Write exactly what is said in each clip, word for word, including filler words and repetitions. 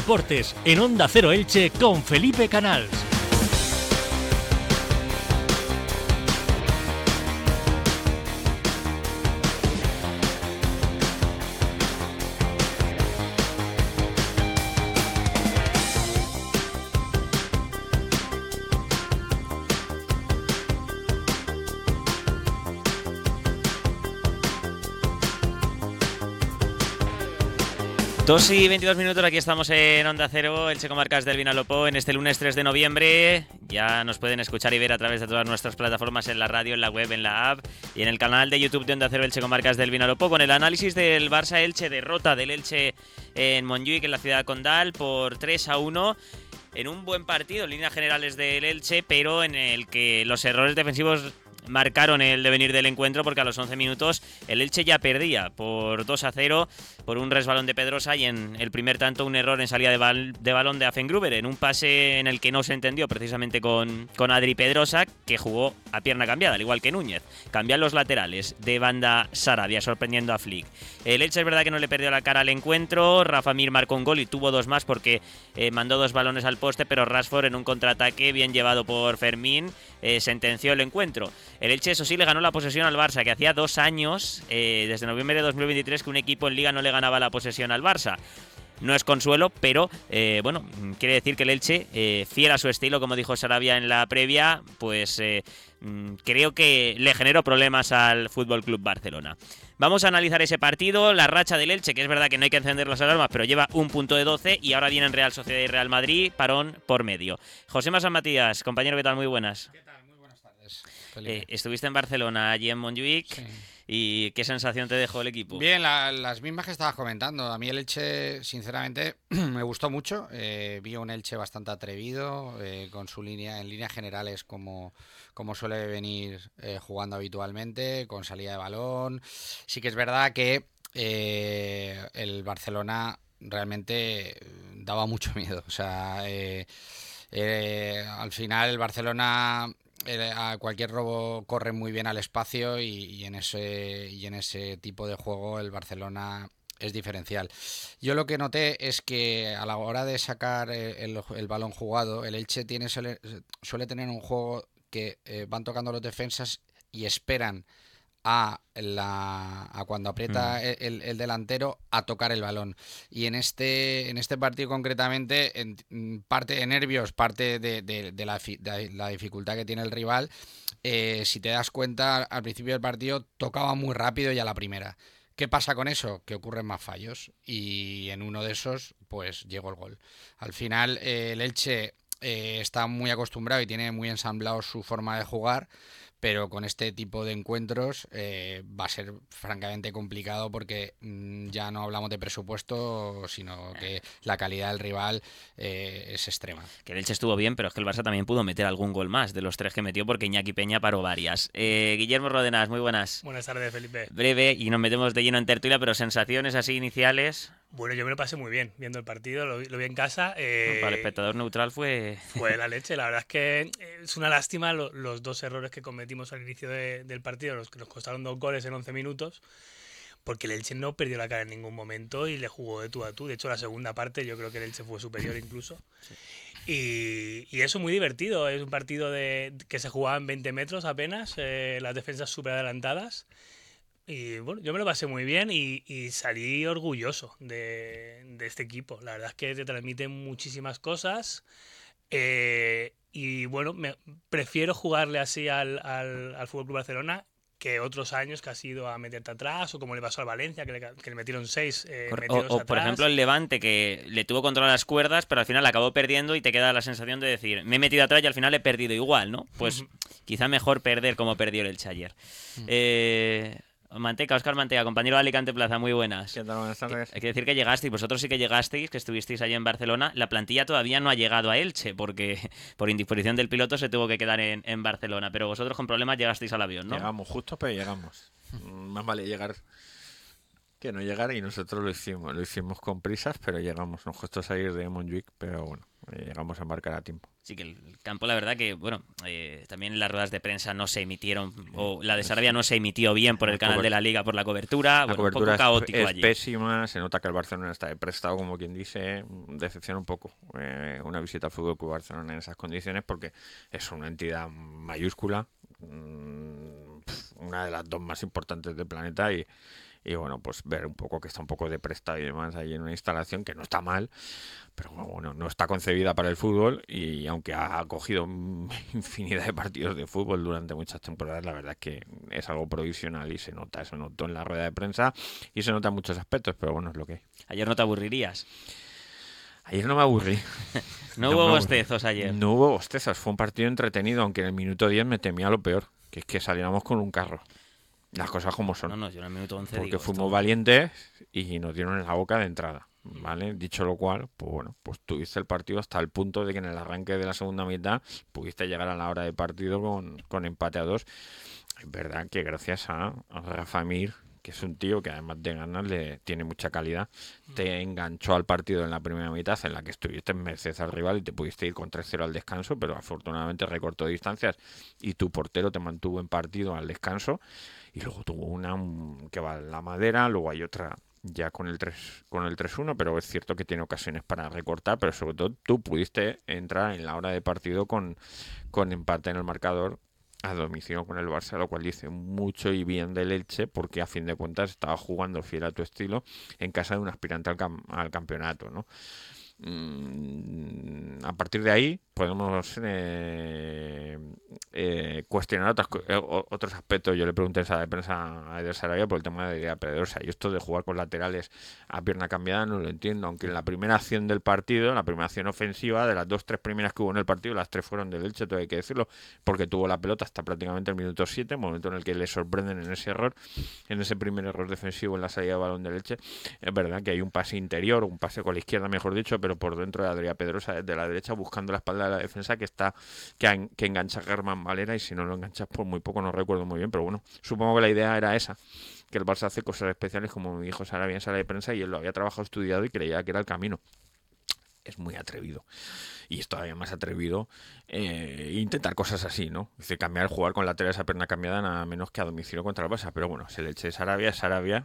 Deportes en Onda Cero Elche con Felipe Canals. dos y veintidós minutos, aquí estamos en Onda Cero, Elche Comarcas del Vinalopó, en este lunes tres de noviembre. Ya nos pueden escuchar y ver a través de todas nuestras plataformas, en la radio, en la web, en la app y en el canal de YouTube de Onda Cero Elche Comarcas del Vinalopó, con el análisis del Barça Elche, derrota del Elche en Montjuïc, en la ciudad condal, por tres a uno. En un buen partido, en líneas generales del Elche, pero en el que los errores defensivos marcaron el devenir del encuentro, porque a los once minutos el Elche ya perdía por dos a cero por un resbalón de Pedrosa, y en el primer tanto un error en salida de, bal de balón de Affengruber, en un pase en el que no se entendió precisamente con, con Adri Pedrosa, que jugó a pierna cambiada, al igual que Núñez. Cambian los laterales de banda Sarabia, sorprendiendo a Flick. El Elche es verdad que no le perdió la cara al encuentro. Rafa Mir marcó un gol y tuvo dos más porque eh, mandó dos balones al poste, pero Rashford, en un contraataque bien llevado por Fermín, eh, sentenció el encuentro. El Elche, eso sí, le ganó la posesión al Barça, que hacía dos años, eh, desde noviembre de dos mil veintitrés, que un equipo en Liga no le ganaba la posesión al Barça. No es consuelo, pero eh, bueno, quiere decir que el Elche, eh, fiel a su estilo, como dijo Sarabia en la previa, pues eh, creo que le generó problemas al F C Barcelona. Vamos a analizar ese partido, la racha del Elche, que es verdad que no hay que encender las alarmas, pero lleva un punto de doce, y ahora vienen Real Sociedad y Real Madrid, parón por medio. Josema San Matías, compañero, ¿qué tal? Muy buenas. ¿Qué tal? Muy buenas tardes. Eh, estuviste en Barcelona, allí en Montjuïc. Sí. ¿Y qué sensación te dejó el equipo? Bien, la, las mismas que estabas comentando. A mí el Elche, sinceramente, me gustó mucho. Eh, vi un Elche bastante atrevido, eh, con su línea, en líneas generales, como, como suele venir eh, jugando habitualmente, con salida de balón. Sí que es verdad que eh, el Barcelona realmente daba mucho miedo. O sea, eh, eh, al final el Barcelona, a cualquier robo corre muy bien al espacio, y, y en ese y en ese tipo de juego el Barcelona es diferencial. Yo lo que noté es que a la hora de sacar el, el balón jugado, el Elche tiene suele, suele tener un juego que eh, van tocando los defensas y esperan a, la, a cuando aprieta mm. el, el delantero a tocar el balón. Y en este en este partido concretamente, en, parte de nervios, parte de, de, de, la, de la dificultad que tiene el rival, eh, si te das cuenta, al principio del partido tocaba muy rápido y a la primera. ¿Qué pasa con eso? Que ocurren más fallos, y en uno de esos pues llegó el gol. Al final eh, el Elche eh, está muy acostumbrado y tiene muy ensamblado su forma de jugar, pero con este tipo de encuentros eh, va a ser francamente complicado, porque mmm, ya no hablamos de presupuesto, sino que la calidad del rival eh, es extrema. Que el Elche estuvo bien, pero es que el Barça también pudo meter algún gol más de los tres que metió, porque Iñaki Peña paró varias. Eh, Guillermo Rodenas, muy buenas. Buenas tardes, Felipe. Breve, y nos metemos de lleno en tertulia, pero sensaciones así iniciales. Bueno, yo me lo pasé muy bien viendo el partido, lo, lo vi en casa. Eh, Para el espectador neutral fue... Fue la leche, la verdad es que es una lástima lo, los dos errores que cometimos al inicio de, del partido, los que nos costaron dos goles en once minutos, porque el Elche no perdió la cara en ningún momento y le jugó de tú a tú. De hecho, la segunda parte yo creo que el Elche fue superior incluso. Sí. Y, y eso muy divertido, es un partido de, que se jugaba en veinte metros apenas, eh, las defensas súper adelantadas. Y bueno, yo me lo pasé muy bien y, y salí orgulloso de, de este equipo. La verdad es que te transmite muchísimas cosas. Eh, y bueno, me, prefiero jugarle así al, al, al F C Barcelona que otros años que ha sido a meterte atrás, o como le pasó al Valencia, que le, que le metieron seis eh, por, metidos o, o atrás. Por ejemplo el Levante, que le tuvo control a las cuerdas, pero al final acabó perdiendo, y te queda la sensación de decir, me he metido atrás y al final he perdido igual, ¿no? Pues uh-huh. Quizá mejor perder como perdió el Elche ayer. Uh-huh. Eh... Manteca, Óscar Manteca, compañero de Alicante Plaza, muy buenas. ¿Qué tal? Buenas tardes. Hay que decir que llegasteis, vosotros sí que llegasteis, que estuvisteis allí en Barcelona. La plantilla todavía no ha llegado a Elche, porque por indisposición del piloto se tuvo que quedar en, en Barcelona. Pero vosotros con problemas llegasteis al avión, ¿no? Llegamos justo, pero llegamos. Más vale llegar que no llegar, y nosotros lo hicimos. Lo hicimos con prisas, pero llegamos. Nos costó salir de Montjuïc, pero bueno, eh, llegamos a embarcar a tiempo. Sí, que el campo, la verdad que, bueno, eh, también las ruedas de prensa no se emitieron, o la de Sarabia no se emitió bien por el canal de la Liga, por la cobertura, La bueno, cobertura un poco caótico es, es allí. pésima, se nota que el Barcelona está de prestado, como quien dice, decepciona un poco eh, una visita al Fútbol Club Barcelona en esas condiciones, porque es una entidad mayúscula, mmm, una de las dos más importantes del planeta, y Y bueno, pues ver un poco que está un poco de prestado y demás ahí en una instalación que no está mal, pero bueno, no está concebida para el fútbol, y aunque ha cogido infinidad de partidos de fútbol durante muchas temporadas, la verdad es que es algo provisional y se nota, eso notó en la rueda de prensa y se nota en muchos aspectos, pero bueno, es lo que hay. Ayer no te aburrirías. Ayer no me aburrí. No, no hubo bostezos ayer. No hubo bostezos, fue un partido entretenido, aunque en el minuto diez me temía lo peor, que es que saliéramos con un carro. Las cosas como son. No, no, yo en el minuto once Porque digo, fuimos esto... valientes y nos dieron en la boca de entrada, ¿vale? Dicho lo cual, pues bueno, pues tuviste el partido hasta el punto de que en el arranque de la segunda mitad pudiste llegar a la hora de partido con, con empate a dos. Es verdad que gracias a, a Rafa Mir, que es un tío que además de ganas le tiene mucha calidad, te enganchó al partido en la primera mitad, en la que estuviste en merced al rival y te pudiste ir con tres cero al descanso, pero afortunadamente recortó distancias y tu portero te mantuvo en partido al descanso. Y luego tuvo una um, que va a la madera, luego hay otra ya con el tres con el tres uno, pero es cierto que tiene ocasiones para recortar, pero sobre todo tú pudiste entrar en la hora de partido con, con empate en el marcador a domicilio con el Barça, lo cual dice mucho y bien del Elche, porque a fin de cuentas estaba jugando fiel a tu estilo en casa de un aspirante al, cam al campeonato, ¿no? Mm, a partir de ahí podemos eh, eh, cuestionar otras, eh, otros aspectos. Yo le pregunté en sala de prensa a Eder Sarabia por el tema de Adrià Pedrosa, y esto de jugar con laterales a pierna cambiada no lo entiendo, aunque en la primera acción del partido, en la primera acción ofensiva, de las dos tres primeras que hubo en el partido, las tres fueron del Elche, todo hay que decirlo, porque tuvo la pelota hasta prácticamente el minuto siete, momento en el que le sorprenden en ese error, en ese primer error defensivo en la salida de balón del Elche. Es verdad que hay un pase interior, un pase con la izquierda mejor dicho, pero por dentro de Adrià Pedrosa desde la derecha buscando la espalda de la defensa, que está que, que engancha a Germán Valera, y si no lo enganchas por muy poco, no recuerdo muy bien, pero bueno, supongo que la idea era esa, que el Barça hace cosas especiales, como me dijo Sarabia en sala de prensa, y él lo había trabajado, estudiado y creía que era el camino. Es muy atrevido, y es todavía más atrevido eh, intentar cosas así, ¿no? Es decir, cambiar, jugar con laterales a pierna cambiada, nada menos que a domicilio contra el Barça. Pero bueno, se le eche Sarabia, es Sarabia,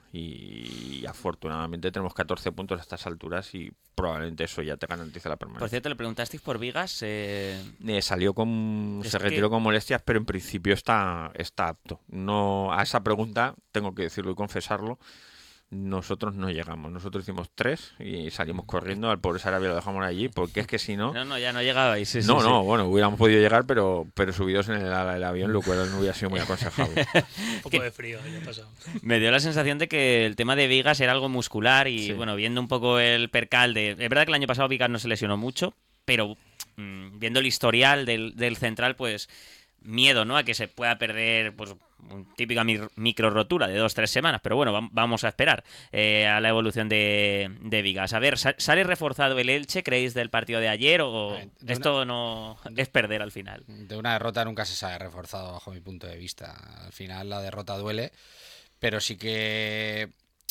y, y afortunadamente tenemos catorce puntos a estas alturas, y probablemente eso ya te garantiza la permanencia. Por cierto, le preguntasteis por Vigas. Eh... Eh, salió con, es se retiró que... con molestias, pero en principio está, está apto. No, a esa pregunta tengo que decirlo y confesarlo. Nosotros no llegamos, nosotros hicimos tres y salimos corriendo, al pobre Sarabia lo dejamos allí, porque es que si no... No, no, ya no llegabais. Sí, no, sí, no, sí. bueno, hubiéramos podido llegar, pero, pero subidos en el ala del avión, lo cual no hubiera sido muy aconsejable. Un poco de frío, ya ha pasado. Me dio la sensación de que el tema de Vigas era algo muscular y, sí. bueno, viendo un poco el percal de... Es verdad que el año pasado Vigas no se lesionó mucho, pero mmm, viendo el historial del, del central, pues... miedo, ¿no? A que se pueda perder, pues, una típica micro rotura de dos tres semanas, pero bueno, va vamos a esperar eh, a la evolución de, de Vigas. A ver, ¿sale reforzado el Elche, creéis, del partido de ayer, o ver, de esto una, no es perder al final? De una derrota nunca se sale reforzado, bajo mi punto de vista. Al final la derrota duele, pero sí que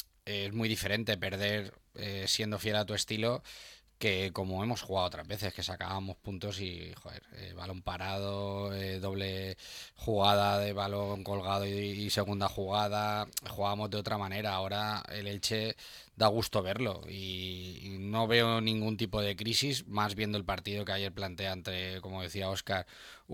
es muy diferente perder eh, siendo fiel a tu estilo, que como hemos jugado otras veces, que sacábamos puntos y, joder, eh, balón parado, eh, doble jugada de balón colgado y, y segunda jugada, jugábamos de otra manera. Ahora el Elche da gusto verlo y, y no veo ningún tipo de crisis, más viendo el partido que ayer plantea entre, como decía Óscar,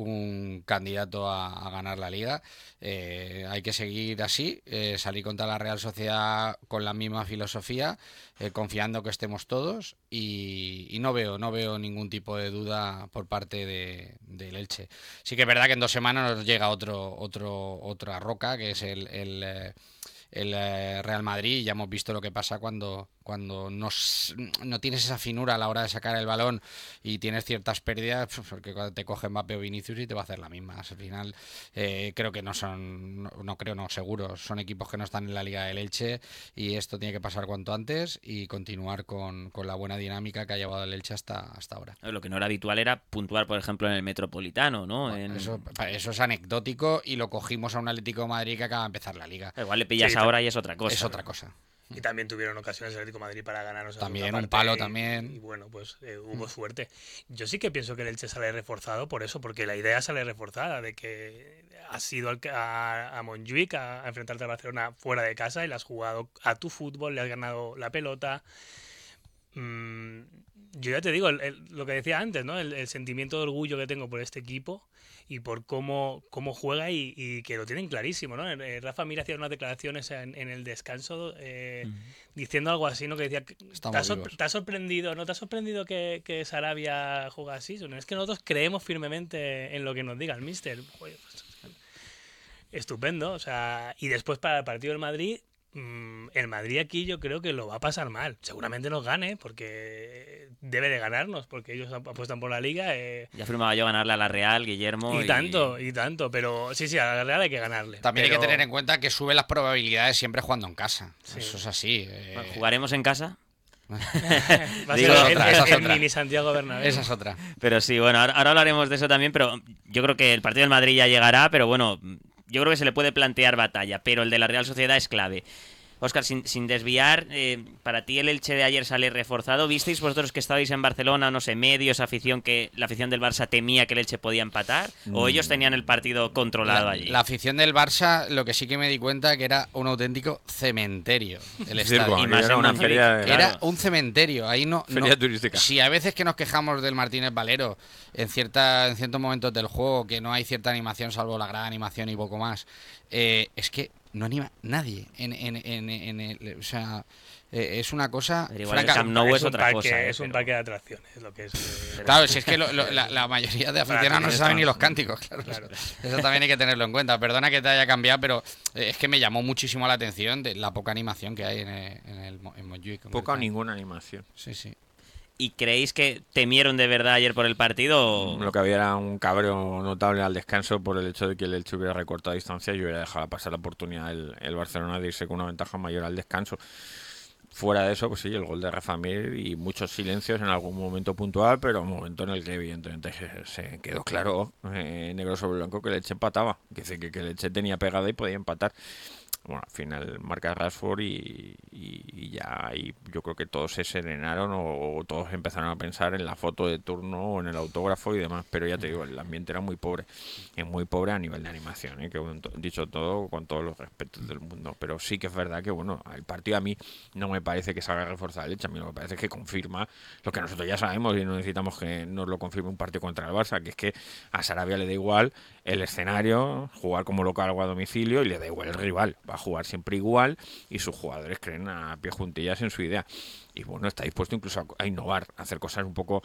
un candidato a, a ganar la Liga. Eh, hay que seguir así, eh, salir contra la Real Sociedad con la misma filosofía, eh, confiando que estemos todos, y, y no veo no veo ningún tipo de duda por parte de, del Elche. Sí que es verdad que en dos semanas nos llega otro otro otra roca, que es el, el eh, el eh, Real Madrid, y ya hemos visto lo que pasa cuando, cuando no, no tienes esa finura a la hora de sacar el balón y tienes ciertas pérdidas, porque cuando te coge Mbappé o Vinicius y te va a hacer la misma. Al final eh, creo que no son, no, no creo, no, seguro, son equipos que no están en la Liga del Elche, y esto tiene que pasar cuanto antes y continuar con, con la buena dinámica que ha llevado el Elche hasta, hasta ahora. Lo que no era habitual era puntuar, por ejemplo, en el Metropolitano, ¿no? Bueno, en... eso, eso es anecdótico, y lo cogimos a un Atlético de Madrid que acaba de empezar la Liga. Igual le pillas Sí, ahora y es otra cosa. Es otra cosa. Y también tuvieron ocasiones el Atlético de Madrid para ganarnos en la También, segunda un parte palo y- también. Y bueno, pues eh, hubo suerte. Yo sí que pienso que el Elche sale reforzado por eso, porque la idea sale reforzada, de que has ido al- a, a Montjuic a, a enfrentarte a Barcelona fuera de casa y le has jugado a tu fútbol, le has ganado la pelota. Mm, yo ya te digo, el- el- lo que decía antes, ¿no? El, el sentimiento de orgullo que tengo por este equipo y por cómo, cómo juega y, y que lo tienen clarísimo, ¿no? Eh, Rafa Mir hacía unas declaraciones en, en el descanso eh, diciendo algo así, ¿no? Que decía, que ¿te Estamos has, sorpre- vivos. te has sorprendido, ¿no te ha sorprendido que, que Sarabia juega así? No, es que nosotros creemos firmemente en lo que nos diga el míster. Joder, pues, estupendo, o sea, y después para el partido del Madrid, mm, el Madrid aquí yo creo que lo va a pasar mal. Seguramente nos gane, porque debe de ganarnos, porque ellos ap- apuestan por la liga. eh, Ya firmaba yo ganarle a la Real, Guillermo. y tanto, y tanto, pero sí, sí, a la Real hay que ganarle. También hay pero- que tener en cuenta que sube las probabilidades siempre jugando en casa. Sí. Eso es así. eh, Bueno, ¿jugaremos en casa? Va a Digo, ser el, otra, el- esa es el otra. mini Santiago Bernabéu. Esa es otra. Pero sí, bueno, ahora, ahora hablaremos de eso también, pero yo creo que el partido del Madrid ya llegará, pero bueno, yo creo que se le puede plantear batalla, pero el de la Real Sociedad es clave. Óscar, sin, sin desviar, eh, para ti el Elche de ayer sale reforzado. ¿Visteis vosotros que estabais en Barcelona, no sé, medios, afición, que la afición del Barça temía que el Elche podía empatar? ¿O ellos tenían el partido controlado La, allí? la afición del Barça, lo que sí que me di cuenta que era un auténtico cementerio. El Circo, estadio. Y aquello más era en una Montjuic. feria de- Era Claro. un cementerio, ahí no, no- Feria turística. Si a veces que nos quejamos del Martínez Valero en cierta, en ciertos momentos del juego, que no hay cierta animación salvo la gran animación y poco más, eh, es que no anima nadie en, en, en, en el, o sea, eh, es una cosa Pero igual el franca- Camp Nou es un otra parque, cosa, eh, es un pero- parque de atracciones, es lo que es. eh, Claro, si es que lo- lo- la, la mayoría de aficionados no se saben ni los cánticos, claro. Eso también hay que tenerlo en cuenta. Perdona que te haya cambiado, pero eh, es que me llamó muchísimo la atención de la poca animación que hay en el, en el Mo- en Montjuic. Poca o concretamente. ninguna animación. Sí, sí. ¿Y creéis que temieron de verdad ayer por el partido? o- Lo que había era un cabreo notable al descanso por el hecho de que el Elche hubiera recortado distancia y hubiera dejado pasar la oportunidad el, el Barcelona de irse con una ventaja mayor al descanso. Fuera de eso, pues sí, el gol de Rafa Mir y muchos silencios en algún momento puntual, pero un momento en el que evidentemente se, se quedó claro, eh, negro sobre blanco, que el Elche empataba, que, dice que, que el Elche tenía pegada y podía empatar. Bueno, al final marca Rashford y, y- y ya ahí yo creo que todos se serenaron o, o todos empezaron a pensar en la foto de turno o en el autógrafo y demás, pero ya te digo, el ambiente era muy pobre, es muy pobre a nivel de animación, ¿eh? Que bueno, to- dicho todo con todos los respetos del mundo, pero sí que es verdad que bueno, el partido a mí no me parece que salga reforzado el Elche, a mí lo que me parece es que confirma lo que nosotros ya sabemos y no necesitamos que nos lo confirme un partido contra el Barça, que es que a Sarabia le da igual el escenario, jugar como local o a domicilio y le da igual el rival, va a jugar siempre igual y sus jugadores creen a pie juntillas en su idea y bueno, está dispuesto incluso a, a innovar, a hacer cosas un poco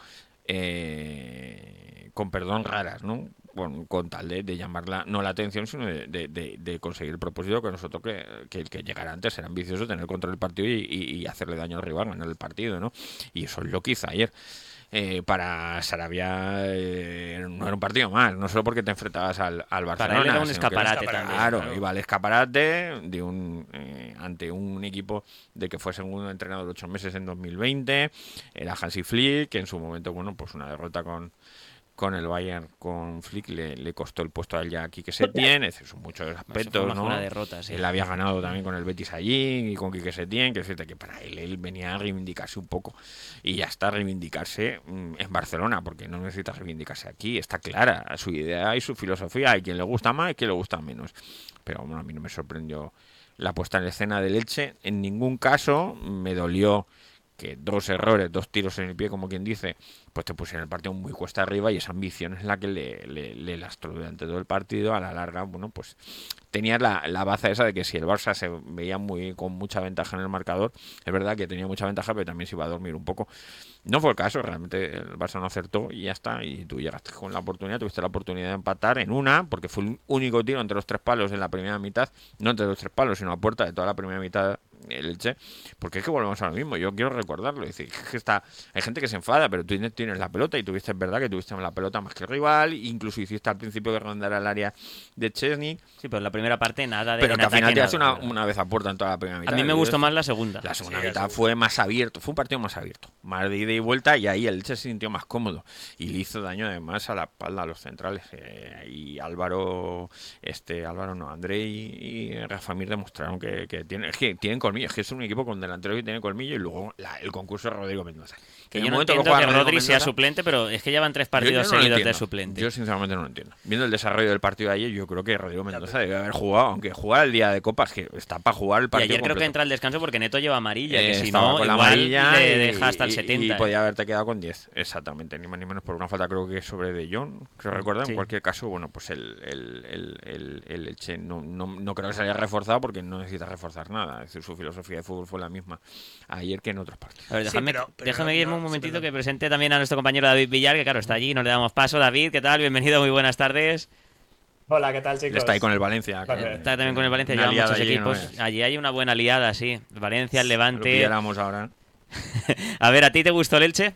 eh, con perdón raras, ¿no? Con, con tal de, de llamarla no la atención sino de, de- de- de conseguir el propósito que nosotros que, que el que llegara antes era ambicioso, tener control del partido y, y- y hacerle daño al rival, ganar el partido, ¿no? Y eso es lo que hizo ayer. Eh, para Sarabia eh, no era un partido más, no solo porque te enfrentabas al, al Barcelona. Para él era un sino que escaparate escaparate, también. Claro, claro. iba al escaparate de un eh, ante un equipo de que fue segundo entrenador ocho meses en dos mil veinte, era Hansi Flick, que en su momento, bueno, pues una derrota con con el Bayern, con Flick, le, le costó el puesto al ya aquí que se tiene, es decir, son muchos Eso aspectos, fue más ¿no? una derrota, sí. Él había ganado también con el Betis allí y con Quique Setién, que decirte que para él él venía a reivindicarse un poco y ya está, reivindicarse mm, en Barcelona, porque no necesita reivindicarse aquí, está clara su idea y su filosofía, hay quien le gusta más y quien le gusta menos, pero bueno, a mí no me sorprendió la puesta en escena del Elche, en ningún caso me dolió que dos errores, dos tiros en el pie, como quien dice, pues te pusieron el partido muy cuesta arriba y esa ambición es la que le, le, le lastró durante todo el partido. A la larga, bueno, pues tenía la, la baza esa de que si el Barça se veía muy con mucha ventaja en el marcador, es verdad que tenía mucha ventaja, pero también se iba a dormir un poco. No fue el caso, realmente el Barça no acertó y ya está, y tú llegaste con la oportunidad, tuviste la oportunidad de empatar en una, porque fue el único tiro entre los tres palos en la primera mitad, no entre los tres palos, sino a puerta de toda la primera mitad el Elche, porque es que volvemos a lo mismo, yo quiero recordarlo, es decir, es que está, hay gente que se enfada, pero tú tienes, tienes la pelota y tuviste, es verdad que tuviste la pelota más que el rival, incluso hiciste al principio que rondara el área de Chesney, Sí, pero en la primera parte nada de pero en que al final ataque, tiraste nada, una, nada. una vez a puerta en toda la primera mitad. A mí me Y gustó es- más la segunda. la segunda Sí, mitad eso- fue más abierto, fue un partido más abierto, más de ida y vuelta, y ahí el Elche se sintió más cómodo y le hizo daño además a la espalda a los centrales. Eh, y Álvaro, este Álvaro no, André y, y Rafa Mir demostraron que, que tienen, es que tienen colmillo colmillo. Es que es un equipo con delantero que tiene colmillo y luego la, el concurso de Rodrigo Mendoza. Que En yo el no momento entiendo juega que Rodrigo Rodri sea Mendoza, suplente, pero es que llevan tres yo- yo partidos no lo seguidos de entiendo. suplente. Yo sinceramente no lo entiendo. Viendo el desarrollo del partido de ayer, yo creo que Rodrigo Mendoza debe haber jugado, aunque juega el día de Copas, que está para jugar el Y partido ayer creo que completo. entra al descanso porque Neto lleva amarilla, Eh, que si estaba no, con la igual amarilla le y- deja hasta el y- setenta. Y ¿eh? podía haberte quedado con diez, exactamente, ni más ni menos por una falta creo que sobre De Jong, creo recordar. Sí. En cualquier caso, bueno, pues el, el, el, el, el Elche no, no, no creo que se haya reforzado porque no necesita reforzar nada. Es decir, su filosofía de fútbol fue la misma ayer que en otros partidos. A ver, Sí, déjame, pero- pero déjame no- Guillermo, no, un sí, momentito perdón. que presente también a nuestro compañero David Villar, que claro, está allí, no le damos paso. David, ¿qué tal? Bienvenido, muy buenas tardes. Hola, ¿qué tal, Él chicos? está ahí con el Valencia. que- Vale. Está también con el Valencia, una lleva liada muchos allí, ¿no equipos. ves? Allí hay una buena liada, sí. Valencia, el Lo Levante. pilláramos ahora. A ver, ¿a ti te gustó el Elche?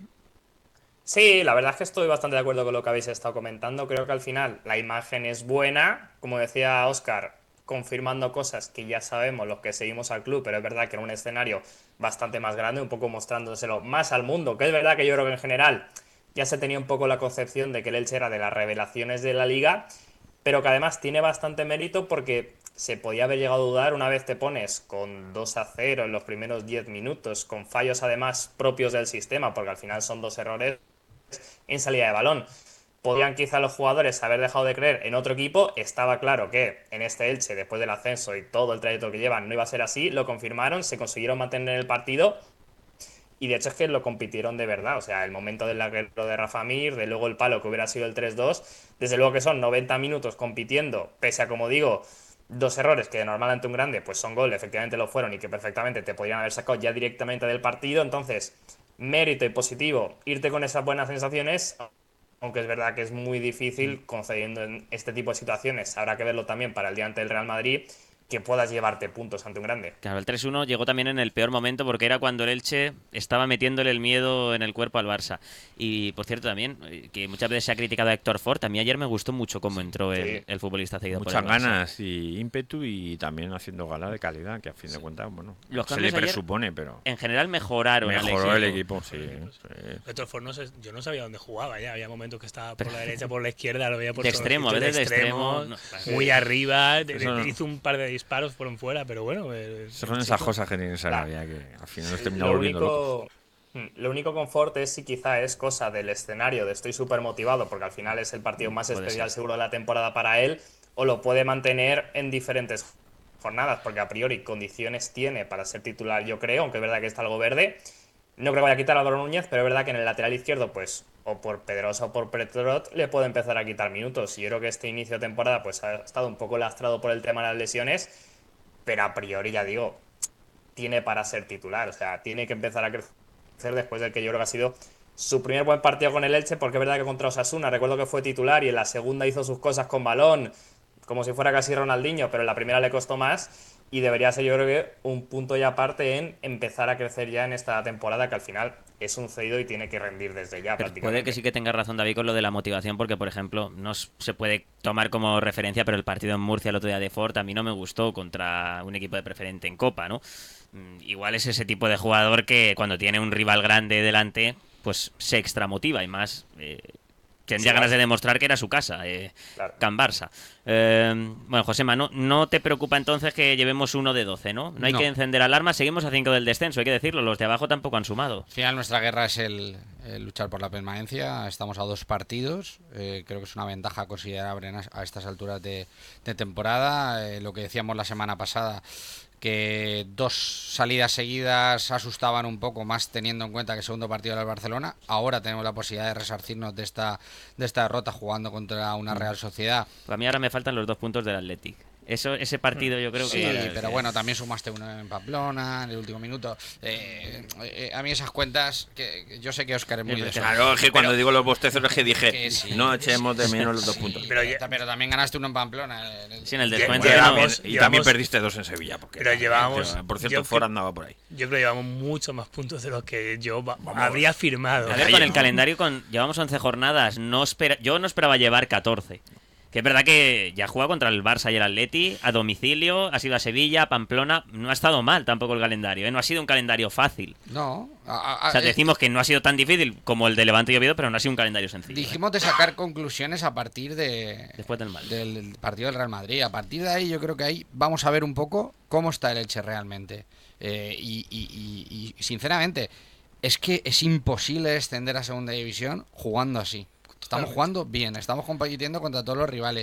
Sí, la verdad es que estoy bastante de acuerdo con lo que habéis estado comentando. Creo que al final la imagen es buena, como decía Óscar, confirmando cosas que ya sabemos los que seguimos al club, pero es verdad que en un escenario bastante más grande, un poco mostrándoselo más al mundo, que es verdad que yo creo que en general ya se tenía un poco la concepción de que el Elche era de las revelaciones de la liga, pero que además tiene bastante mérito porque se podía haber llegado a dudar una vez te pones con dos a cero en los primeros diez minutos, con fallos además propios del sistema, porque al final son dos errores en salida de balón. Podían quizá los jugadores haber dejado de creer en otro equipo. Estaba claro que en este Elche, después del ascenso y todo el trayecto que llevan, no iba a ser así. Lo confirmaron, se consiguieron mantener el partido y de hecho es que lo compitieron de verdad. O sea, el momento del larguero de Rafa Mir, de luego el palo que hubiera sido el tres dos. Desde luego que son noventa minutos compitiendo, pese a, como digo, dos errores que de normal ante un grande pues son gol, efectivamente lo fueron y que perfectamente te podrían haber sacado ya directamente del partido. Entonces, mérito y positivo, irte con esas buenas sensaciones, aunque es verdad que es muy difícil concediendo en este tipo de situaciones. Habrá que verlo también para el día ante el Real Madrid, que puedas llevarte puntos ante un grande. Claro, el tres uno llegó también en el peor momento porque era cuando el Elche estaba metiéndole el miedo en el cuerpo al Barça. Y, por cierto, también, eh, que muchas veces se ha criticado a Héctor Ford, a mí ayer me gustó mucho cómo entró el, Sí. el futbolista cedido Muchas por el Barça. ganas y ímpetu y también haciendo gala de calidad, que a fin de cuentas, bueno, Los se le cambios ayer presupone, pero En general mejoraron al mejoró el equipo. equipo, sí. sí. Héctor Ford no sé- yo no sabía dónde jugaba ya. Había momentos que estaba por la derecha, por la izquierda, lo veía por De todos los extremo, a sitios, veces de extremo, no, muy sí. arriba. de- Eso no. Hizo un par de disparos, fueron fuera, pero bueno. eh, Son el esas chico- cosas que tienen esa Claro. rabia que al final nos termina Lo volviendo locos. único, mm, lo único confort es si quizá es cosa del escenario de estoy súper motivado porque al final es el partido más Puede especial ser. seguro de la temporada para él, o lo puede mantener en diferentes jornadas, porque a priori condiciones tiene para ser titular, yo creo, aunque es verdad que está algo verde. No creo que vaya a quitar a Álvaro Núñez, pero es verdad que en el lateral izquierdo, pues, o por Pedrosa o por Petrot, le puede empezar a quitar minutos. Y yo creo que este inicio de temporada pues ha estado un poco lastrado por el tema de las lesiones, pero a priori, ya digo, tiene para ser titular. O sea, tiene que empezar a crecer después del que yo creo que ha sido su primer buen partido con el Elche, porque es verdad que contra Osasuna, recuerdo que fue titular y en la segunda hizo sus cosas con balón, como si fuera casi Ronaldinho, pero en la primera le costó más. Y debería ser, yo creo que, un punto y aparte en empezar a crecer ya en esta temporada, que al final es un cedido y tiene que rendir desde ya, Pero prácticamente. puede que sí que tenga razón David con lo de la motivación, porque por ejemplo, no s- se puede tomar como referencia, pero el partido en Murcia el otro día de Ford a mí no me gustó contra un equipo de preferente en Copa, ¿no? Mm, Igual es ese tipo de jugador que cuando tiene un rival grande delante, pues se extramotiva y más eh, tendría Sí, ganas claro. de demostrar que era su casa, eh, Claro. Can Barça. Eh, bueno, Josema, ¿no, no te preocupa entonces que llevemos uno de doce, ¿no? No hay No. que encender alarmas, seguimos a cinco del descenso, hay que decirlo, los de abajo tampoco han sumado. Al final nuestra guerra es el, el luchar por la permanencia. Estamos a dos partidos. Eh, creo que es una ventaja considerable en as- a estas alturas de, de temporada. Eh, lo que decíamos la semana pasada, que dos salidas seguidas asustaban un poco más teniendo en cuenta que el segundo partido era el Barcelona. Ahora tenemos la posibilidad de resarcirnos de esta, de esta derrota jugando contra una Real Sociedad. A mí ahora me faltan los dos puntos del Athletic. Eso, ese partido yo creo Sí, que... pero bueno, también sumaste uno en Pamplona en el último minuto. Eh, eh, a mí esas cuentas, que, que yo sé que Óscar es muy de eso. Claro, es que cuando digo los bostezos es que dije, Que sí. no echemos de menos los dos puntos. Pero Pero, ya- pero también ganaste uno en Pamplona. en el- Sí, en el Lle- descuento. Bueno, ya también- llevamos- y también llevamos- perdiste dos en Sevilla. Porque, Pero llevamos- Por cierto, yo Ford creo- andaba por ahí. Yo creo que llevamos muchos más puntos de los que yo va- habría firmado. A ver, con el calendario, con llevamos once jornadas, no espera, yo no esperaba llevar catorce. Que es verdad que ya juega contra el Barça y el Atleti, a domicilio, ha sido a Sevilla, a Pamplona, no ha estado mal tampoco el calendario, ¿eh? No ha sido un calendario fácil. No. a- a- O sea, eh, decimos que no ha sido tan difícil como el de Levante y Oviedo, pero no ha sido un calendario sencillo. ¿eh? dijimos de sacar conclusiones a partir de Después del mal. del partido del Real Madrid. A partir de ahí yo creo que ahí vamos a ver un poco cómo está el Elche realmente. Eh, y, y, y, y sinceramente, es que es imposible descender a segunda división jugando así. Estamos jugando bien, estamos compitiendo contra todos los rivales.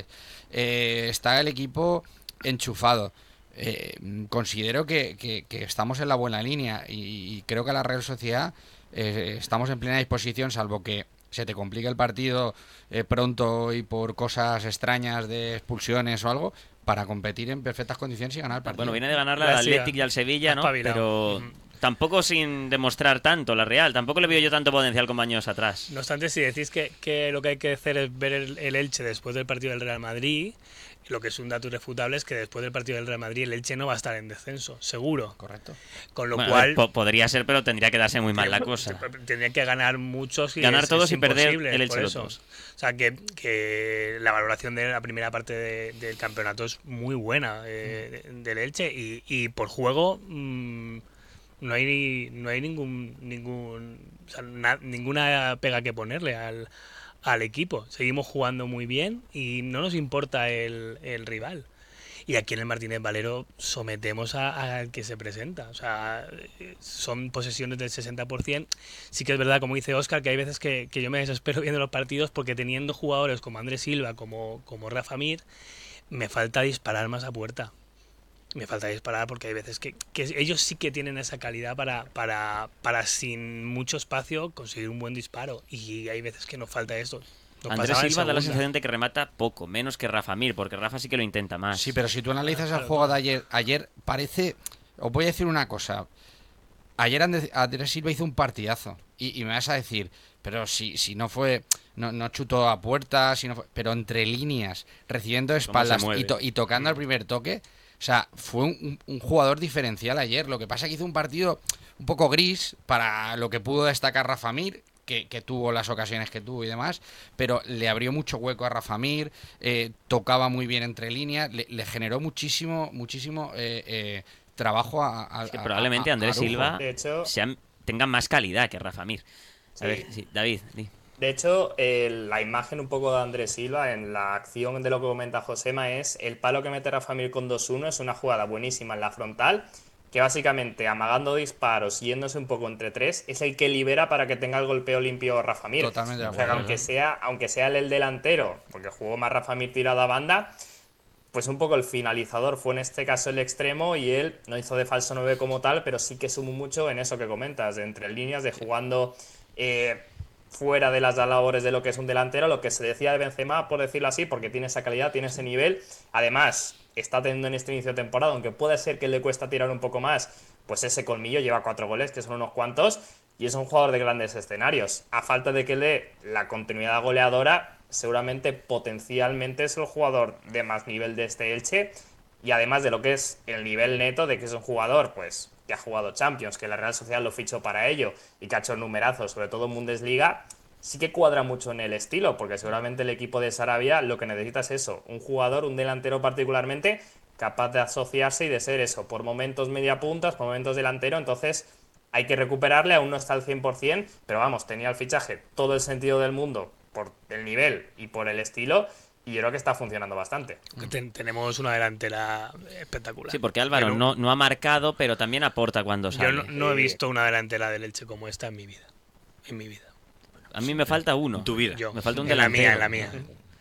Eh, está el equipo enchufado. Eh, considero que, que, que estamos en la buena línea y, y creo que la Real Sociedad eh, estamos en plena disposición, salvo que se te complique el partido eh, pronto y por cosas extrañas de expulsiones o algo, para competir en perfectas condiciones y ganar el partido. Bueno, viene de ganarle al Gracias. Athletic y al Sevilla, ¿no? Espabilado. Pero Ujú. tampoco sin demostrar tanto la Real. Tampoco le veo yo tanto potencial como años atrás. No obstante, si decís que, que lo que hay que hacer es ver el, el Elche después del partido del Real Madrid, lo que es un dato irrefutable es que después del partido del Real Madrid el Elche no va a estar en descenso, seguro. Correcto. Con lo Bueno, cual po- podría ser, pero tendría que darse muy mal la cosa. tendría que ganar muchos y Ganar es- todos es y perder imposible, el Elche por los eso. dos. O sea, que, que la valoración de la primera parte de- del campeonato es muy buena eh, de- del Elche y, y por juego mmm, no hay no hay ningún ningún o sea, na- ninguna pega que ponerle al, al equipo. Seguimos jugando muy bien y no nos importa el, el rival. Y aquí en el Martínez Valero sometemos a- al que se presenta. O sea, eh, son posesiones del sesenta por ciento. Sí que es verdad, como dice Óscar, que hay veces que, que yo me desespero viendo los partidos porque teniendo jugadores como Andrés Silva, como, como Rafa Mir, me falta disparar más a puerta. Me falta disparar porque hay veces que, que ellos sí que tienen esa calidad para, para, para sin mucho espacio conseguir un buen disparo. Y hay veces que nos falta esto. Nos Andrés pasaba en Silva da la segunda. sensación de que remata poco, menos que Rafa Mir, porque Rafa sí que lo intenta más. Sí, pero si tú analizas el Claro, juego claro. de ayer, ayer parece... Os voy a decir una cosa. Ayer Andrés, Andrés Silva hizo un partidazo. Y, y me vas a decir, pero si, si no fue... No, no chutó a puerta, si no fue, pero entre líneas, recibiendo de espaldas mueve? y, to- y tocando el primer toque... O sea, fue un, un jugador diferencial ayer. Lo que pasa es que hizo un partido un poco gris para lo que pudo destacar Rafa Mir, que, que tuvo las ocasiones que tuvo y demás, pero le abrió mucho hueco a Rafa Mir, eh, tocaba muy bien entre líneas, le, le generó muchísimo, muchísimo eh, eh, trabajo a, a, Es que a- probablemente a- a Andrés Araujo. Silva De hecho- sea- tenga más calidad que Rafa Mir. A Sí. ver, sí, David, di. De hecho, eh, la imagen un poco de Andrés Silva en la acción de lo que comenta Josema es el palo que mete Rafa Mir con dos uno, es una jugada buenísima en la frontal, que básicamente amagando disparos, yéndose un poco entre tres, es el que libera para que tenga el golpeo limpio Rafa Mir. Totalmente de O sea, que acuerdo. aunque sea, aunque sea el delantero, porque jugó más Rafa Mir tirado a banda, pues un poco el finalizador fue en este caso el extremo y él no hizo de falso nueve como tal, pero sí que sumó mucho en eso que comentas, de entre líneas, de jugando eh, fuera de las labores de lo que es un delantero, lo que se decía de Benzema, por decirlo así, porque tiene esa calidad, tiene ese nivel. Además, está teniendo en este inicio de temporada, aunque puede ser que le cuesta tirar un poco más, pues ese colmillo, lleva cuatro goles, que son unos cuantos, y es un jugador de grandes escenarios. A falta de que le dé la continuidad goleadora, seguramente potencialmente es el jugador de más nivel de este Elche, y además de lo que es el nivel neto de que es un jugador pues que ha jugado Champions, que la Real Sociedad lo fichó para ello y que ha hecho numerazos, sobre todo en Bundesliga, sí que cuadra mucho en el estilo, porque seguramente el equipo de Sarabia lo que necesita es eso, un jugador, un delantero particularmente capaz de asociarse y de ser eso, por momentos media puntas, por momentos delantero, entonces hay que recuperarle, aún no está al cien por ciento, pero vamos, tenía el fichaje todo el sentido del mundo por el nivel y por el estilo, y yo creo que está funcionando bastante. Que ten- tenemos una delantera espectacular. Sí, porque Álvaro Pero no, no ha marcado, pero también aporta cuando Yo sale. no, no he Sí. visto una delantera del Elche como esta en mi vida. En mi vida. A mí me falta uno. Tu vida. Yo. Me falta un en la delantero. mía, en la mía.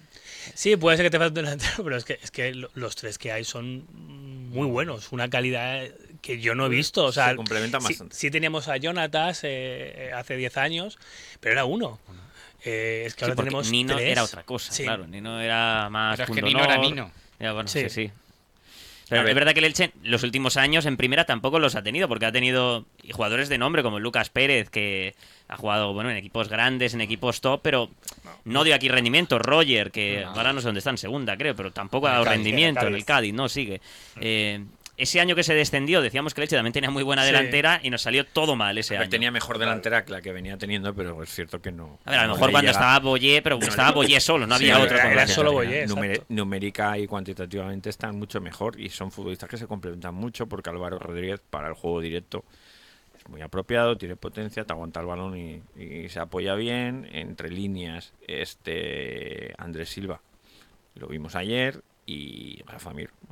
Sí, puede ser que te falte un delantero, pero es que, es que lo- los tres que hay son muy buenos. Una calidad que yo no he visto. O sea, Se complementan sí, bastante. sí teníamos a Jonatas eh, hace diez años, pero era uno. Eh, es que Sí, ahora porque tenemos Nino tres. era otra cosa, Sí. claro. Nino era más Pero es que punto Nino era honor. Nino. Ya, bueno, Sí. sí, sí. Pero A ver. es verdad que el Elche los últimos años en primera tampoco los ha tenido, porque ha tenido jugadores de nombre como Lucas Pérez, que ha jugado bueno en equipos grandes, en equipos top, pero no dio aquí rendimiento. Roger, que ahora no sé dónde está, en segunda creo, pero tampoco ha En el dado Cádiz, rendimiento en en el el Cádiz, no sigue. Eh, ese año que se descendió, decíamos que el Elche también tenía muy buena Sí. delantera y nos salió todo mal ese A ver, año. tenía mejor delantera que la que venía teniendo, pero es cierto que no. A ver, a lo no mejor le cuando llega- estaba Boyé, pero estaba Boyé solo, no Sí, había era- otro. era con la que solo tenía. Boyé. Numeri- exacto. numérica y cuantitativamente están mucho mejor y son futbolistas que se complementan mucho porque Álvaro Rodríguez para el juego directo es muy apropiado, tiene potencia, te aguanta el balón y, y se apoya bien. Entre líneas, este Andrés Silva lo vimos ayer y Rafa Mir, bueno,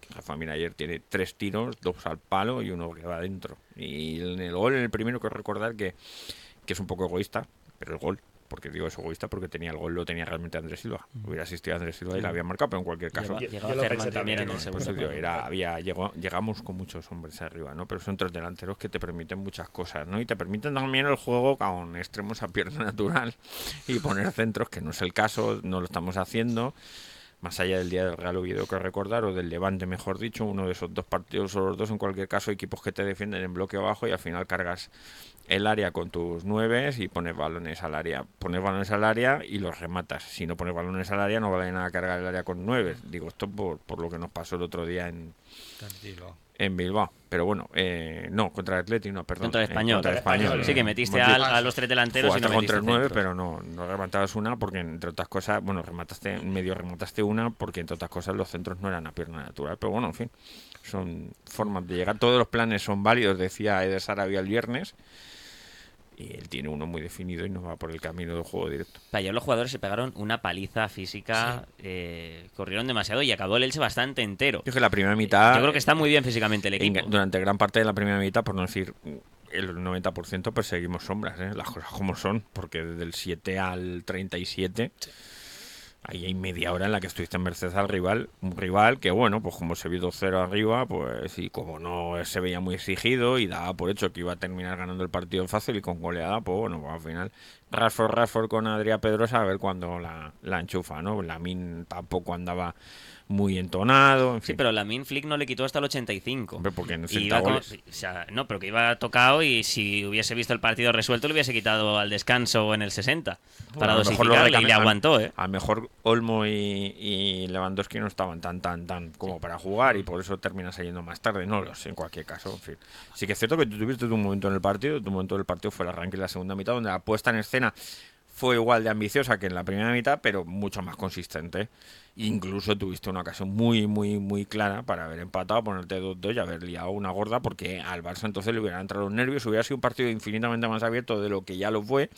Rafa Mir ayer tiene tres tiros, dos al palo y uno que va adentro. Y en el gol, en el primero, quiero recordar que, que es un poco egoísta, pero el gol, porque digo es egoísta, porque tenía el gol, lo tenía realmente Andrés Silva. Hubiera asistido a Andrés Silva y la había marcado, pero en cualquier caso. Llegó, llegó yo a lo hacer pensé más también en también, el ¿no? segundo. Pues, tío, era, había, llegó, llegamos con muchos hombres arriba, ¿no? Pero son tres delanteros que te permiten muchas cosas, ¿no? Y te permiten también el juego con extremos a pierna natural y poner centros, que no es el caso, no lo estamos haciendo. Más allá del día del Real Oviedo que recordar, o del Levante, mejor dicho, uno de esos dos partidos o los dos, en cualquier caso, equipos que te defienden en bloque abajo y al final cargas el área con tus nueves y pones balones al área. Pones balones al área y los rematas. Si no pones balones al área, no vale nada cargar el área con nueves. Digo esto por, por lo que nos pasó el otro día en, Tranquilo. en Bilbao. Pero bueno, eh, no, contra el Atleti, no, perdón. Contra el eh, Español. contra el Español. Sí, que eh, metiste hemos al- dicho, a los tres delanteros y jugaste no con metiste tres nueve, centros. pero no, no rematabas una porque, entre otras cosas, bueno, remataste, medio remataste una porque, entre otras cosas, los centros no eran a pierna natural. Pero bueno, en fin, son formas de llegar. Todos los planes son válidos, decía Eder Sarabia el viernes. Y él tiene uno muy definido y nos va por el camino del juego directo. Ayer los jugadores se pegaron una paliza física, eh, corrieron demasiado y acabó el Elche bastante entero. Yo creo que la primera mitad... Yo creo que está muy bien físicamente el equipo. En- durante gran parte de la primera mitad, por no decir el noventa por ciento, perseguimos sombras, ¿eh? Las cosas como son, porque desde el siete al treinta y siete, ahí hay media hora en la que estuviste en merced al rival, un rival que, bueno, pues como se vio dos cero arriba, pues y como no se veía muy exigido y daba por hecho que iba a terminar ganando el partido fácil y con goleada, pues bueno, pues al final Rashford, Rashford con Adrià Pedrosa a ver cuándo la, la enchufa, ¿no? Lamine tampoco andaba muy entonado, en Sí, fin. pero Lamine Flick no le quitó hasta el ochenta y cinco. Hombre, porque Y necesita iba con- goles. o sea, no, pero que iba tocado y si hubiese visto el partido resuelto le hubiese quitado al descanso en el sesenta para Bueno, a lo mejor lo dosificarle y le recambia- aguantó, ¿eh? A lo mejor Olmo y, y Lewandowski no estaban tan, tan, tan como para jugar y por eso termina saliendo más tarde. No lo sé, en cualquier caso. En fin. Sí que es cierto que tú tuviste un momento en el partido. Tu momento del partido fue el arranque de la segunda mitad, donde la puesta en escena fue igual de ambiciosa que en la primera mitad, pero mucho más consistente. Incluso tuviste una ocasión muy, muy, muy clara para haber empatado, ponerte dos dos y haber liado una gorda, porque al Barça entonces le hubieran entrado los nervios, hubiera sido un partido infinitamente más abierto de lo que ya lo fue.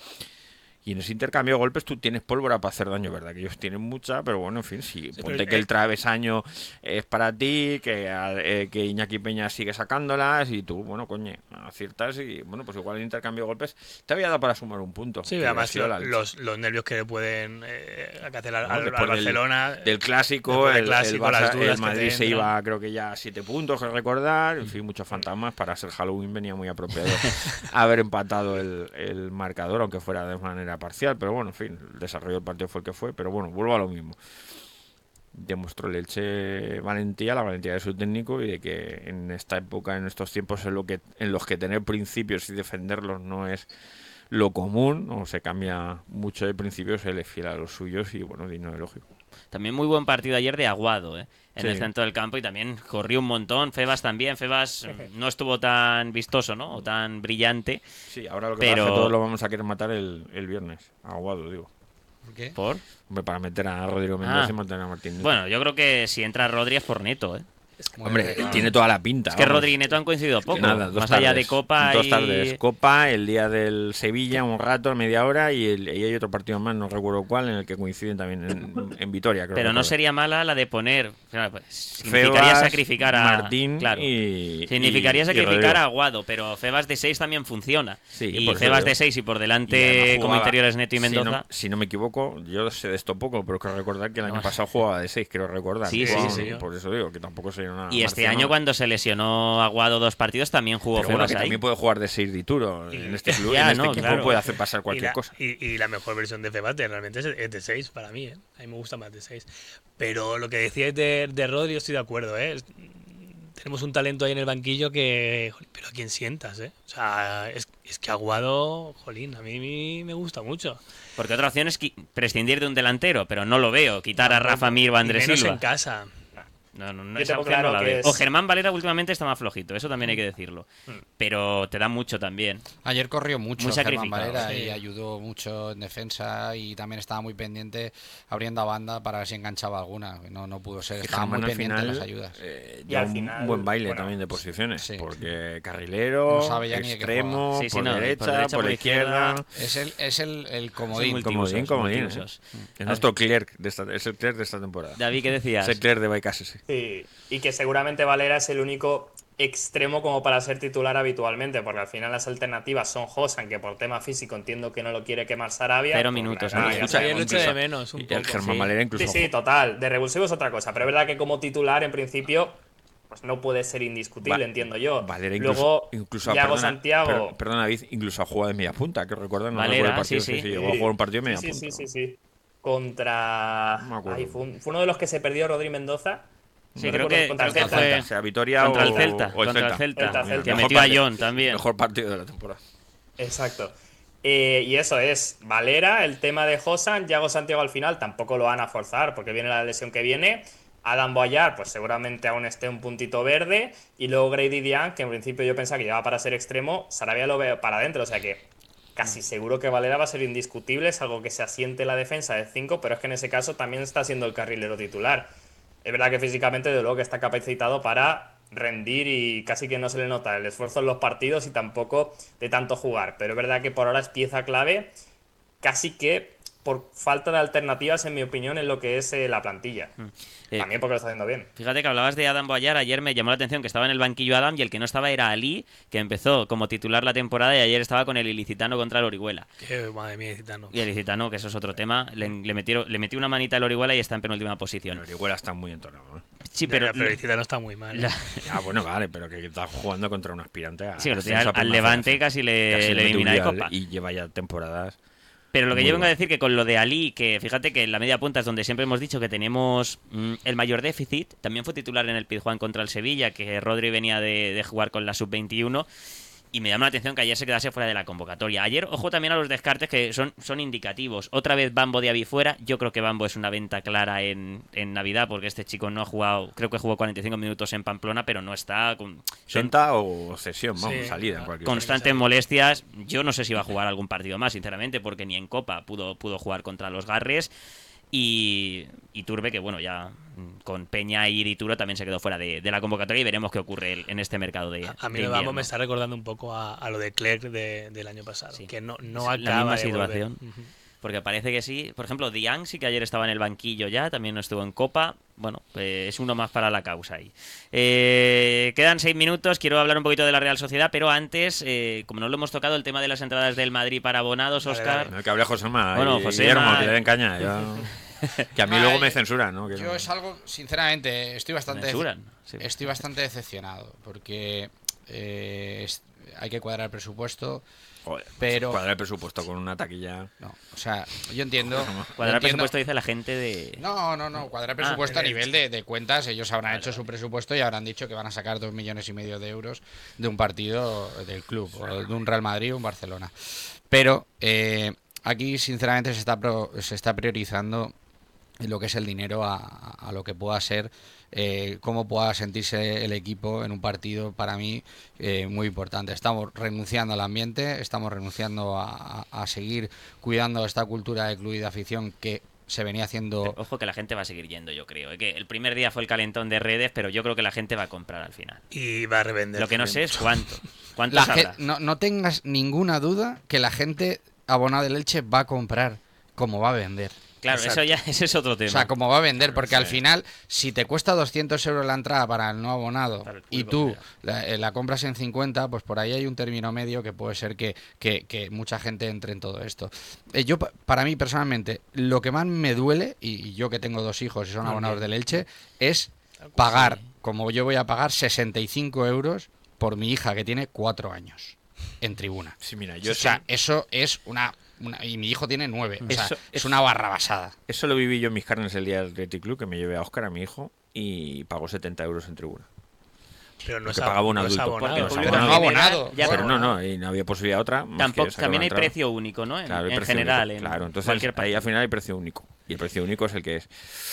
Y en ese intercambio de golpes tú tienes pólvora para hacer daño, ¿verdad? Que ellos tienen mucha, pero bueno, en fin, si Sí, ponte pero, que eh, el travesaño es para ti, que, eh, que Iñaki Peña sigue sacándolas y tú, bueno, coño, aciertas y bueno, pues igual el intercambio de golpes te había dado para sumar un punto. Sí, que además hubiera sido lo- la leche. los, los nervios que le pueden eh, acatar al, No, al- después al del- Barcelona. Del clásico, después del el, clásico, el, Barça- las dudas el que Madrid te se entran. iba, creo que ya a siete puntos, que recordar. En fin, muchos fantasmas. Para ser Halloween venía muy apropiado haber empatado el, el marcador, aunque fuera de manera parcial. Pero bueno, en fin, el desarrollo del partido fue el que fue. Pero bueno, vuelvo a lo mismo. Demostró el Elche valentía, la valentía de su técnico y de que en esta época, en estos tiempos en, lo que, en los que tener principios y defenderlos no es lo común, o se cambia mucho de principios, él es fiel a los suyos y bueno, digno de lógico. También muy buen partido ayer de Aguado, ¿eh? En Sí. el centro del campo y también corrió un montón. Febas también. Febas mm, no estuvo tan vistoso, ¿no? O tan brillante. Sí, ahora lo que Pero- pasa es que todos lo vamos a querer matar el, el viernes. Aguado, digo. ¿Por qué? ¿Por? Hombre, para meter a Rodrigo Mendoza Ah. y mantener a Martín Neto. Bueno, yo creo que si entra Rodri es por Neto, ¿eh? Hombre, tiene toda la pinta. Es que vamos. Rodri y Neto han coincidido poco. Nada, dos Más allá de tardes, Copa dos y... tardes. Copa, el día del Sevilla, un rato, media hora, y, el- y hay otro partido más, no recuerdo cuál, en el que coinciden también en, en Vitoria. Creo Pero no recordar. sería mala la de poner... Claro, pues, significaría Febas, sacrificar a... Martín claro. y... Significaría y- y sacrificar Rodrigo. a Aguado, pero Febas de seis también funciona. Sí, y por eso Febas digo. de seis y por Y delante además como jugaba- interiores Neto y si no- Mendoza. Si no, me equivoco, yo sé de esto poco, pero creo recordar que el año No. pasado jugaba de seis, creo recordar. Sí, sí, Jugaba- sí. Por eso digo que tampoco sería una. Y este marciano. año cuando se lesionó Aguado dos partidos también jugó Pero bueno, Febas que ahí. también puede jugar de seis de Ituro. En este club, Ya, en este no, equipo claro. puede hacer pasar y, cualquier la, cosa. y, y la mejor versión de Febate realmente es, es de seis para mí, ¿eh? A mí me gusta más de seis. Pero lo que decíais de, de Rodri, estoy de acuerdo, ¿eh? Es- tenemos un talento ahí en el banquillo que... jolín, pero ¿a quién sientas, eh? O sea, es, es que Aguado, jolín, a mí, a mí me gusta mucho. Porque otra opción es qui- prescindir de un delantero, pero no lo veo. Quitar a Rafa Mir o a Y Andrés menos Silva. en casa. No, no, no, Yo esa tengo opción no claro la que veo. es- O Germán Valera últimamente está más flojito, eso también hay que decirlo. Hmm. Pero te da mucho también. Ayer corrió mucho Muy Germán sacrificado, Valera sí. y ayudó mucho en defensa y también estaba muy pendiente abriendo a banda para ver si enganchaba alguna. No, no pudo ser, Que estaba muy Germán al pendiente de final, las ayudas. eh, Y lleva al un final, buen baile bueno, también de posiciones. sí. Porque carrilero, No sabe ya ni de qué extremo, juega. Sí, sí, por, no, por derecha, derecha, por, por izquierda. izquierda. Es el, es el, el Son comodín. multiusos, Comodín, comodín. multiusos. Es nuestro Clerc de esta, es el Clerc de esta temporada. David, ¿qué decías? Es el Clerc de Baicasese. Sí, y que seguramente Valera es el único extremo como para ser titular habitualmente, porque al final las alternativas son Josan, que por tema físico entiendo que no lo quiere quemar Sarabia. Cero pues, minutos, la verdad, ¿no? ya Escucha, Ayer sabemos lo echo que- de menos un Y poco. el Germán sí. Valera incluso. Sí, sí, total. De revulsivo es otra cosa, pero es verdad que como titular, en principio, pues no puede ser indiscutible, Va- entiendo yo. Valera incluso, Luego, incluso Yago perdona, Santiago. per- perdona, David, incluso ha jugado de media punta, que recuerdan, no Valera, recuerdo el partido, sí, sí, sí. sí, llegó a jugar un partido de media sí, punta. sí, sí, sí, sí. Contra. No me acuerdo. Ay, fue, un- fue uno de los que se perdió Rodri Mendoza. Sí, No creo recuerdo, que, contra creo el que Celta. fue Sea Vitoria contra o, el Celta, o el contra el Celta. Celta, Celta, Celta. que Mejor metió a partido- John también. Mejor partido de la temporada. Exacto. Eh, y eso es Valera, el tema de Josan, Yago Santiago al final tampoco lo van a forzar porque viene la lesión que viene. Adam Boyar, pues seguramente aún esté un puntito verde. Y luego Grady Dian, que en principio yo pensaba que llevaba para ser extremo, Sarabia lo ve para adentro. O sea que casi seguro que Valera va a ser indiscutible, es algo que se asiente la defensa de cinco, pero es que en ese caso también está siendo el carrilero titular. Es verdad que físicamente, de luego, que está capacitado para rendir y casi que no se le nota el esfuerzo en los partidos y tampoco de tanto jugar. Pero es verdad que por ahora es pieza clave, casi que por falta de alternativas, en mi opinión, en lo que es eh, la plantilla. Eh, También porque lo está haciendo bien. Fíjate que hablabas de Adam Boyar, ayer me llamó la atención que estaba en el banquillo Adam y el que no estaba era Ali, que empezó como titular la temporada y ayer estaba con el ilicitano contra el Orihuela. Qué madre mía, Ilicitano. Y el ilicitano, que eso es otro tema, le, le, metieron, le metió una manita al Orihuela y está en penúltima posición. El Orihuela está muy entonado, ¿eh? Sí, Pero, pero... pero Ilicitano está muy mal. ¿eh? la- Ya, bueno, vale, pero que está jugando contra un aspirante a sí, que lo tenía ascenso al, a al Primera Levante Federación. casi le, Casi le mete un elimina de día Copa. y lleva ya temporadas. Pero lo que Muy yo vengo a bueno. decir que con lo de Ali, que fíjate que en la media punta es donde siempre hemos dicho que tenemos mm, el mayor déficit, también fue titular en el Pizjuán contra el Sevilla, que Rodri venía de, de jugar con la sub veintiuno. Y me llama la atención que ayer se quedase fuera de la convocatoria. Ayer, ojo también a los descartes que son, son indicativos. Otra vez Bambo Diaby fuera. Yo creo que Bambo es una venta clara en, en Navidad, porque este chico no ha jugado, creo que jugó cuarenta y cinco minutos en Pamplona, pero no está con son Senta o cesión, vamos, Sí. salida en cualquier constantes molestias. Yo no sé si va a jugar algún partido más, sinceramente, porque ni en Copa pudo, pudo jugar contra los Garres. Y, y Turbe, que bueno, ya mm, con Peña y Dituro también se quedó fuera de, de la convocatoria y veremos qué ocurre el- en este mercado de, A, a mí de lo Bambo invierno. me está recordando un poco a, a lo de Clerc de- del año pasado. Sí. Que no, no Es la acaba misma de volver. situación. Ujú. Porque parece que sí. Por ejemplo, Diang sí que ayer estaba en el banquillo ya, también no estuvo en Copa. Bueno, pues es uno más para la causa ahí. Eh, quedan seis minutos, quiero hablar un poquito de la Real Sociedad, pero antes, eh, como no lo hemos tocado, el tema de las entradas del Madrid para abonados, Vale, Óscar. vale. No, que hable Josema Bueno, y Josema- Guillermo, que le den caña. yo- Que a mí Ay, luego me censuran, ¿no? Que Yo no- es algo, sinceramente, estoy bastante, Censuran, sí. estoy bastante decepcionado porque eh, es- hay que cuadrar el presupuesto, Joder, pero- cuadrar el presupuesto con una taquilla. no, o sea, yo entiendo. Cuadrar yo entiendo- presupuesto dice la gente de... No, no, no, cuadrar presupuesto Ah, a nivel de, de cuentas, ellos habrán hecho su presupuesto y habrán dicho que van a sacar dos millones y medio de euros de un partido del club, o de un Real Madrid o un Barcelona. Pero eh, aquí, sinceramente, se está, pro- se está priorizando lo que es el dinero a, a lo que pueda ser, eh, cómo pueda sentirse el equipo en un partido, para mí, eh, muy importante. Estamos renunciando al ambiente, estamos renunciando a, a- a seguir cuidando esta cultura de club y de afición que se venía haciendo. Pero ojo que la gente va a seguir yendo, yo creo. ¿eh? Que el primer día fue el calentón de redes, pero yo creo que la gente va a comprar al final. Y va a revender. Lo que no sé es cuánto. ¿Cuánto La habrá? gen- no, no tengas ninguna duda que la gente abonada del Elche va a comprar como va a vender. Claro, eso ya ese es otro tema. O sea, como va a vender, porque al sí. final, si te cuesta doscientos euros la entrada para el no abonado Claro, el y público tú mira. la, eh, la compras en cincuenta, pues por ahí hay un término medio que puede ser que, que- que mucha gente entre en todo esto. Eh, yo, pa- para mí, personalmente, lo que más me duele, y, y yo que tengo dos hijos y son abonados del Elche, es pagar, como yo voy a pagar, sesenta y cinco euros por mi hija que tiene cuatro años en tribuna. Sí, mira, yo o sea, sí- eso es una, una- Y mi hijo tiene nueve. O sea, Eso- es una barra basada. Eso lo viví yo en mis carnes el día del Athletic Club, que me llevé a Óscar, a mi hijo, y pagó setenta euros en tribuna. Pero no Porque es, pagaba un no es adulto. abonado. Porque el Los público Pero no abonados. abonado. Ya, pero pero no, no, y no había posibilidad otra. más Tampoco, que sacar también la hay entrada. precio único, ¿no? En, Claro, hay en precio general. único, en claro, entonces cualquier ahí partido. al final hay precio único. Y el precio único es el que es.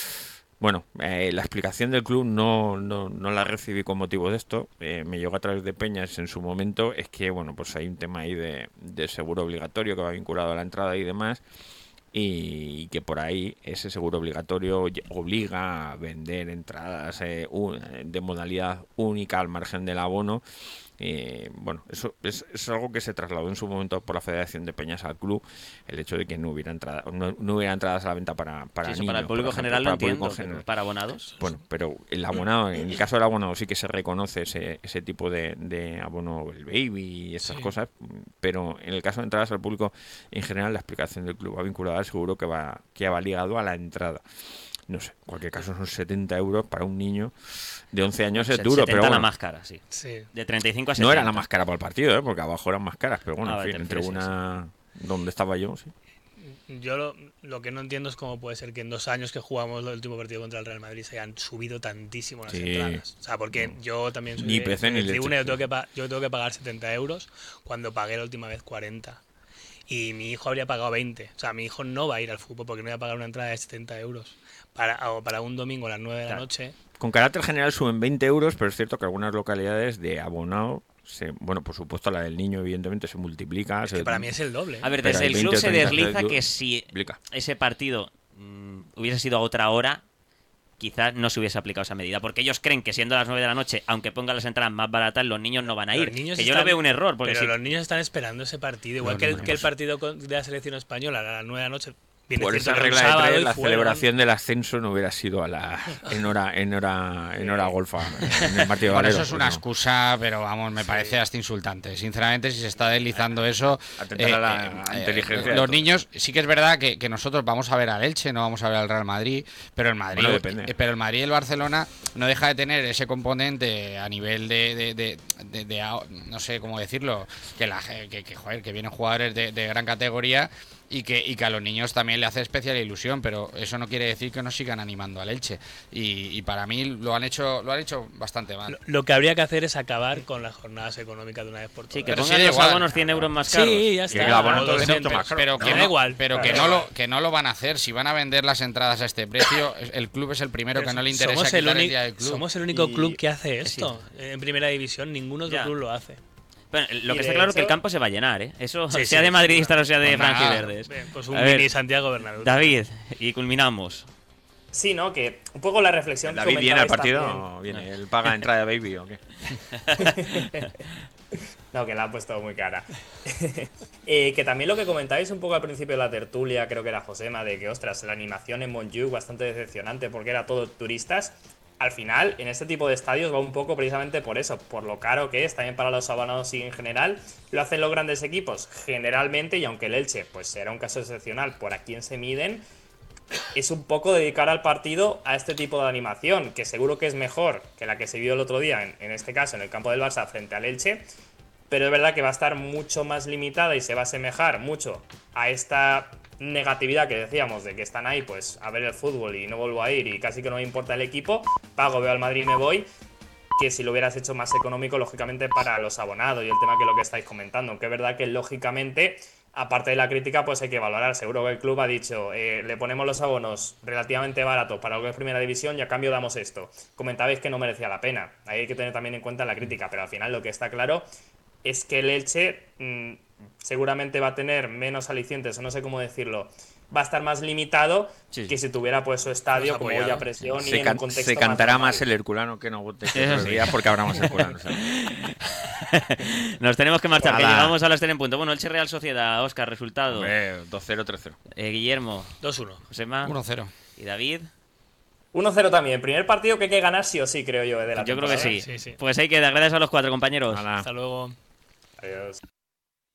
Bueno, eh, la explicación del club no, no, no la recibí con motivo de esto. Eh, me llegó a través de Peñas en su momento. Es que, bueno, pues hay un tema ahí de, de seguro obligatorio que va vinculado a la entrada y demás. Y que por ahí ese seguro obligatorio lle- obliga a vender entradas eh, un- de modalidad única al margen del abono. Eh, bueno, eso es, es algo que se trasladó en su momento por la Federación de Peñas al club, el hecho de que no hubiera entrada, no, no hubiera entradas a la venta para, para Sí, eso niños. para el público por ejemplo, general lo para el público entiendo, general. pero para abonados. Bueno, pero el abonado, en el caso del abonado sí que se reconoce ese, ese tipo de, de abono, el baby y esas Sí. cosas, pero en el caso de entradas al público, en general la explicación del club va vinculada seguro que va, que va ligado a la entrada. No sé, en cualquier caso son setenta euros para un niño de once años, es Se- duro, setenta pero la bueno, más cara, sí. Sí. De treinta y cinco a setenta. no era la más cara para el partido, ¿eh? Porque abajo eran más caras, pero bueno, Ah, en vale, fin, te entre refieres, una donde estaba yo, sí. Yo lo, lo que no entiendo es cómo puede ser que en dos años que jugamos el último partido contra el Real Madrid se hayan subido tantísimo las Sí. entradas. O sea, porque yo también soy Ni de, P C de ni leche, tribuna, yo sí. tengo, que pa- yo tengo que pagar setenta euros cuando pagué la última vez cuarenta. Y mi hijo habría pagado veinte. O sea, mi hijo no va a ir al fútbol porque no va a pagar una entrada de setenta euros. Para, o para un domingo a las nueve de la Claro. noche. Con carácter general suben veinte euros, pero es cierto que algunas localidades de abonado, se, bueno, por supuesto la del niño evidentemente se multiplica. Es se- que para mí es el doble. A ver, Pero desde hay el club veinte o se treinta desliza du- que si multiplica. ese partido mm, hubiese sido a otra hora, quizás no se hubiese aplicado esa medida. Porque ellos creen que siendo las nueve de la noche, aunque pongan las entradas más baratas, los niños no van a Los ir. niños Que yo están- lo veo un error. Porque pero si los niños están esperando ese partido. Igual No, que, no, el, no, que el no. partido con- de la selección española a las nueve de la noche. Bien, Por es esa cierto que era un regla de sábado tres, y la fueron. celebración del ascenso no hubiera sido a la en hora en hora en hora golfa en el partido de Bueno, Valero, eso es una pues no. excusa, pero vamos, me parece hasta insultante. Sinceramente, si se está deslizando eso. Atentar a la inteligencia de Los todos. niños, sí que es verdad que, que nosotros vamos a ver al Elche, no vamos a ver al Real Madrid, pero el Madrid, Bueno, depende. eh, pero el Madrid y el Barcelona no deja de tener ese componente a nivel de, de, de- de- de a- no sé cómo decirlo, que la ge- que, que, joder, que vienen jugadores de, de gran categoría. Y que, y que a los niños también le hace especial ilusión, pero eso no quiere decir que no sigan animando al Elche. Y, y para mí lo han hecho lo han hecho bastante mal. Lo, lo que habría que hacer es acabar con las jornadas económicas de una vez por todas. Sí, que Pero pongan sí, da los igual. abonos cien euros más caros. Sí, ya Que está. el abono O todo es doscientos. mucho más caro. Pero No, que da no, igual. pero que no lo que no lo van a hacer. Si van a vender las entradas a este precio, el club es el primero que no le interesa somos, el quitar el único, día del club. somos el único Y- club que hace es esto en primera división. Ningún otro Ya. club lo hace. Bueno, lo Y que está de claro es que el hecho- campo se va a llenar, ¿eh? Eso, Sí, sea sí, de madridistas sí, o sea de Pues nada. franjiverdes. Bien, pues un A ver, mini Santiago Bernabéu. David, y culminamos. Sí, ¿no? Que un poco la reflexión que David viene al comentabais partido también. o viene él paga entrada de baby o qué. No, que la ha puesto muy cara. Eh, que también lo que comentáis un poco al principio de la tertulia, creo que era Josema, de que, ostras, la animación en Montjuic bastante decepcionante porque era todo turistas. Al final, en este tipo de estadios va un poco precisamente por eso, por lo caro que es, también para los abonados y en general. Lo hacen los grandes equipos generalmente, y aunque el Elche pues será un caso excepcional por a quién se miden, es un poco dedicar al partido a este tipo de animación, que seguro que es mejor que la que se vio el otro día, en, en este caso en el campo del Barça frente al Elche, pero es verdad que va a estar mucho más limitada y se va a asemejar mucho a esta negatividad que decíamos de que están ahí pues a ver el fútbol y no vuelvo a ir y casi que no me importa el equipo, pago, veo al Madrid y me voy, que si lo hubieras hecho más económico lógicamente para los abonados y el tema que lo que estáis comentando, aunque es verdad que lógicamente aparte de la crítica pues hay que valorar, seguro que el club ha dicho eh, le ponemos los abonos relativamente baratos para lo que es primera división y a cambio damos esto, comentabais que no merecía la pena, ahí hay que tener también en cuenta la crítica, pero al final lo que está claro es que el Elche mmm, seguramente va a tener menos alicientes, o no sé cómo decirlo, va a estar más limitado Sí. que si tuviera pues su estadio Más como apoyado. olla a presión y Se, en can- un contexto se cantará normal. más el herculano que no vote que Eso otros sí. días porque habrá más herculanos. ¿sabes? Nos tenemos que marchar, que Hala. llegamos a las tres en punto. Bueno, Elche Real Sociedad, Óscar, resultado. Hombre, dos cero, tres cero. Eh, Guillermo, dos uno. Josema uno cero. y David. uno cero también, primer partido que hay que ganar sí o sí, creo yo, de la Yo creo que temporada. sí. Sí, sí. Pues hay que dar gracias a los cuatro compañeros. Hala. Hasta luego. Adiós.